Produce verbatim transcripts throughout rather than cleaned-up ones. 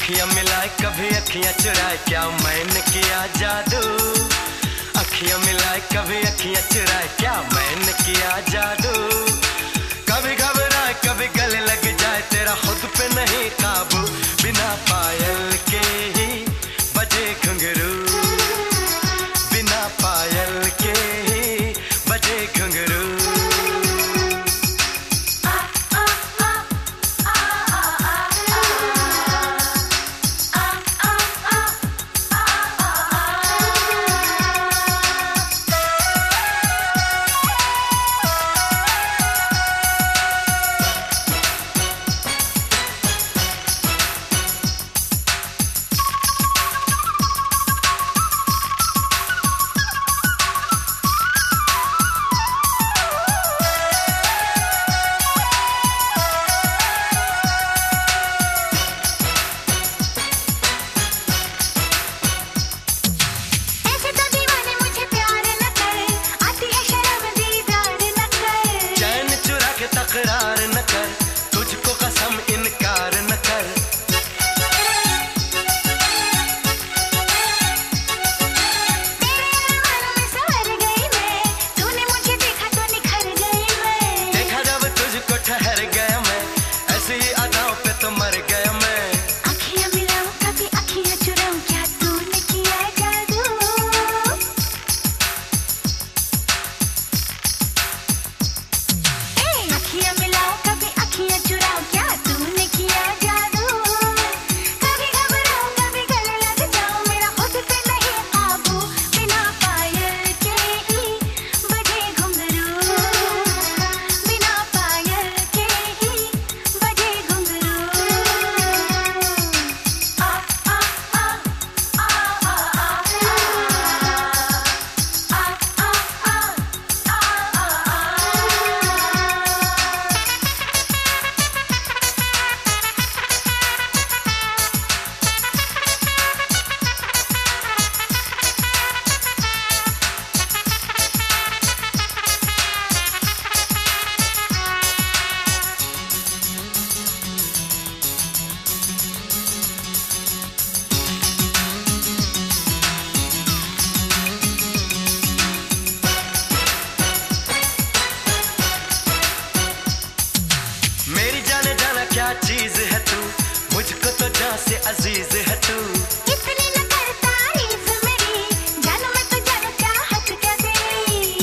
अखियां मिलाए कभी अखियां चुराए, क्या मैंने किया जादू। अखियां मिलाए कभी अखियां चुराए, क्या मैंने किया जादू। कभी घबराए कभी गले लग जाए, तेरा खुद पे नहीं काबू। बिना पायल के ही बजे घुंघरू, बिना पायल के ही बजे घुंघरू। तकरार न कर, तुझको कसम इनकार न कर। तेरे मन में संवर गई मैं, तूने मुझे देखा तो निखर गई मैं। देखा जब तुझको ठहर गया मैं, ऐसी ही अदाओं पे तो मर गया मैं। अखियां मिलाऊं कभी अखियां चुराऊं, क्या तूने किया जादू। ए अखियां मिलाऊं कभी अखियां चुराऊं, क्या तूने किया जादू। कभी घबराऊं कभी गले लग जाऊं, मेरा खुद पे नहीं काबू। बिना पायल के ही बजे घुंघरू, बिना पायल के ही बजे घुंघरू। आ आ आ आ आ आ मेरी जाने जाना क्या चीज है तू, मुझको तो जान से अजीज है तू। इतनी न कर तारीफ मेरी, जानू मैं तो जानू चाहत क्या तेरी।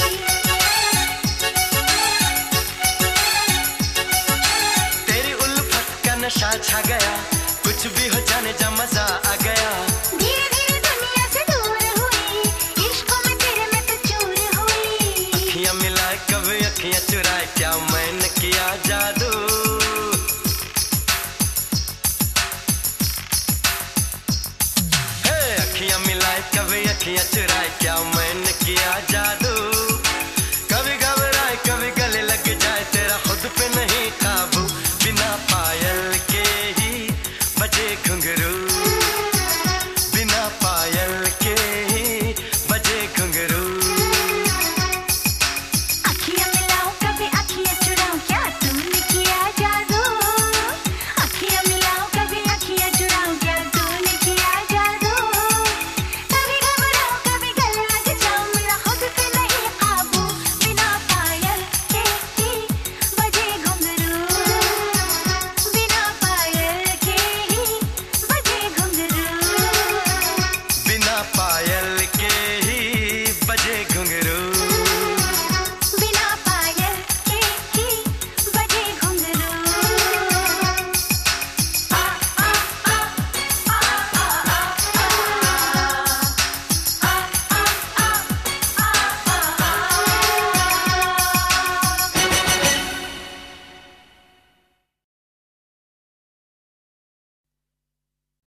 तेरी उल्फत का नशा छा गया, कुछ भी हो जाने जा मजा आ गया। धीरे धीरे दुनिया से दूर हुई, इश्कों में तेरे में तो चूर हुई। अखियां मिलाए कभी अखियां चुराए, क्या मैंने किया जादू। हे अखियां मिलाए कभी अखियां चुराए।